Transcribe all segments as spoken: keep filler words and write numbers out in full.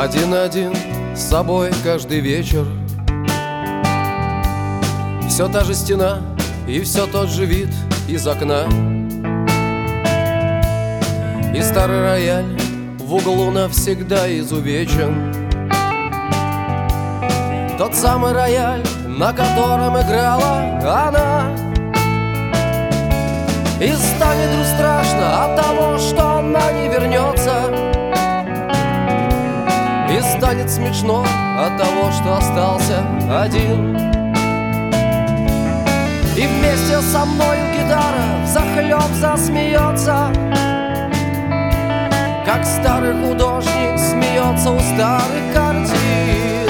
Один-один с собой каждый вечер. Все та же стена и все тот же вид из окна. И старый рояль в углу навсегда изувечен. Тот самый рояль, на котором играла она. И станет вдруг страшно от того, что она не вернется. И станет смешно от того, что остался один. И вместе со мною гитара взахлеб засмеется, как старый художник смеется у старых картин.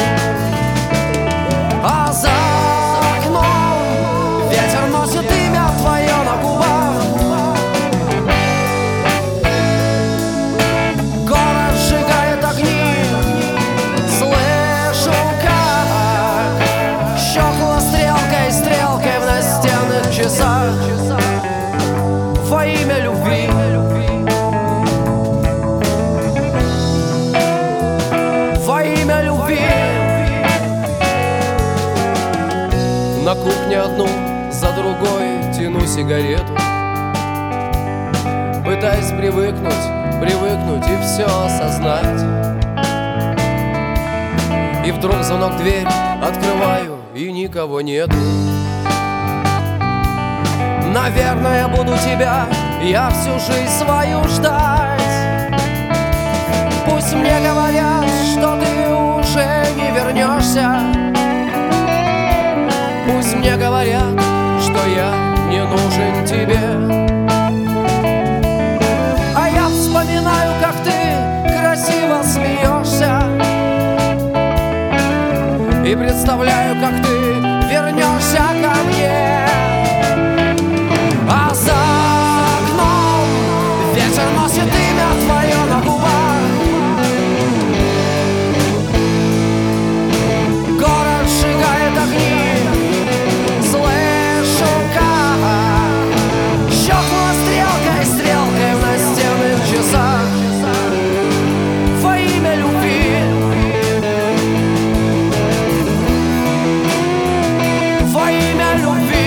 А за окном ветер носит имя твое на губах. Город сжигает огни. Слышу, как щелкнула стрелкой, стрелкой в настенных часах. Во имя любви. Во имя любви. На кухне одну за другой тяну сигарету, пытаясь привыкнуть, привыкнуть и все осознать. И вдруг звонок в дверь, открываю, и никого нету. Наверное, буду тебя я всю жизнь свою ждать. Пусть мне говорят, что ты уже не вернешься. Пусть мне говорят, что я не нужен тебе. А я вспоминаю, как ты красиво смеешься, и представляю, как ты вернешься ко мне. А за окном ветер носит имя твое на губах. Город сжигает огни. Слышу, как щелкнула стрелкой, стрелкой в настенных часах. Во имя любви. Во имя любви.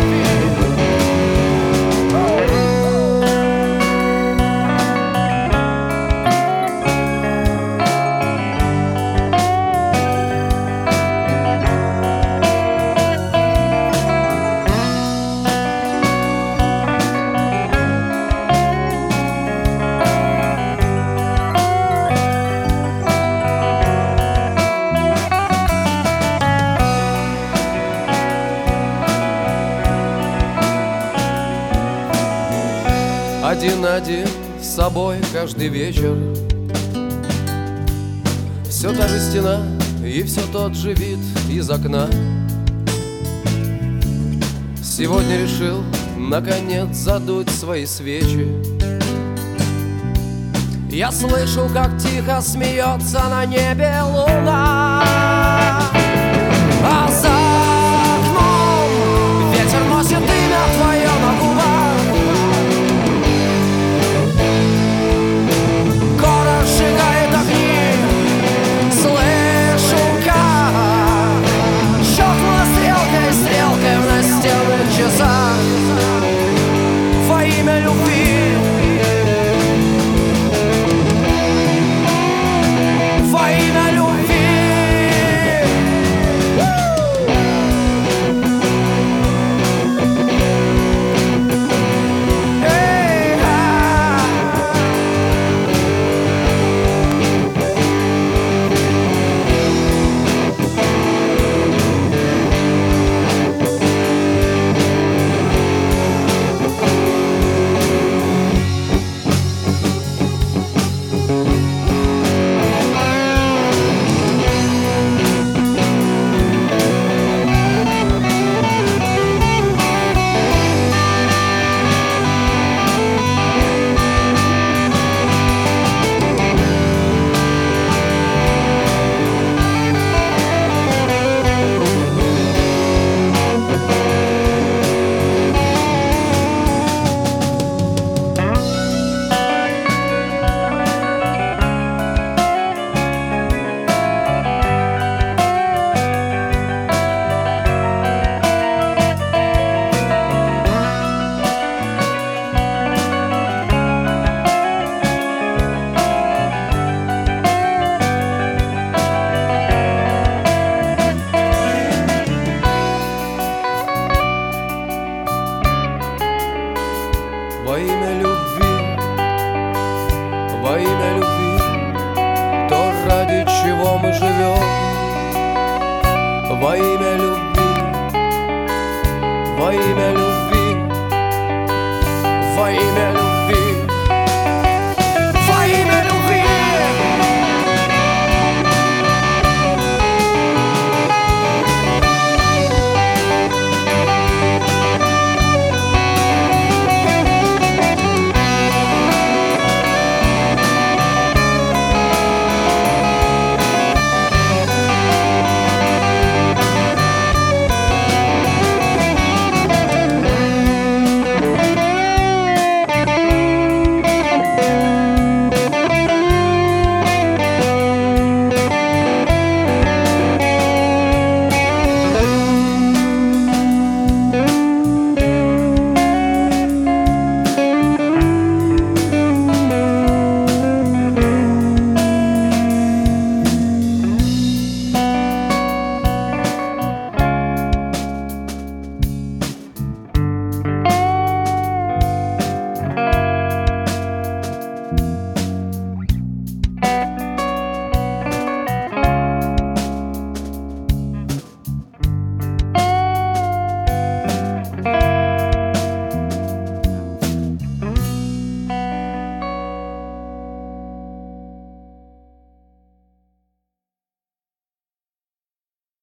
Один-один с собой каждый вечер. Все та же стена и все тот же вид из окна. Сегодня решил, наконец, задуть свои свечи. Я слышу, как тихо смеется на небе луна. А за окном ветер носит имя твое на губах. Сжигает огни. Слышу, как щелкнула стрелкой, стрелкой в настенных часах. Во имя любви. Во имя любви. чего мы живем. Во имя любви, во имя любви, во имя любви.